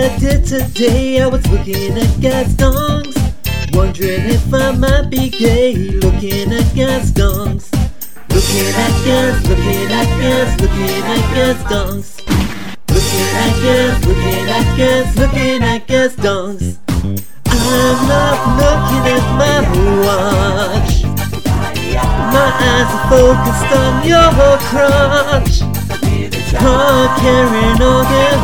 I did today, I was looking at Gaston's, wondering if I might be gay. Looking at Gaston's, looking at Gas, looking at Gas, looking at Gaston's, looking at Gas, looking at Gas, looking at Gaston's. I'm not looking at my watch, my eyes are focused on your crotch. Hard carrying organ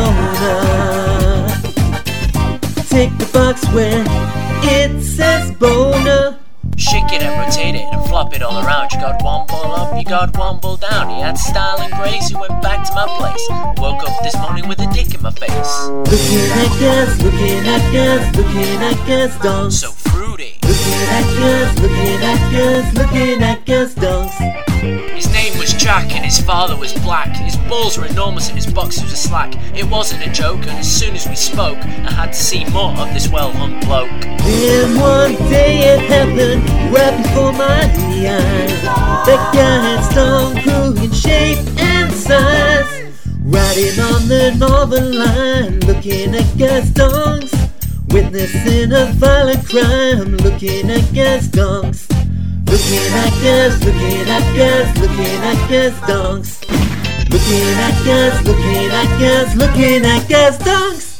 donor. Take the box where it says boner. Shake it and rotate it and flop it all around. You got one ball up, you got one ball down. He had style and grace, he went back to my place. Woke up this morning with a dick in my face. Looking at Gas, looking at Gas, looking at Gaston's. So fruity. Looking at Gas, looking at Gas, looking at Gaston's. His name was Jack and his father was black. His balls were enormous and his boxers were slack. It wasn't a joke, and as soon as we spoke, I had to see more of this well-hung bloke. Then one day it happened right before my eyes. That guy had stone grew in shape and size. Riding on the northern line, looking at Gaston's, witnessing a violent crime. Looking at Gaston's, looking at Gas, looking at Gas, looking at Gaston's, looking at Gas, looking at Gas, looking at Gaston's.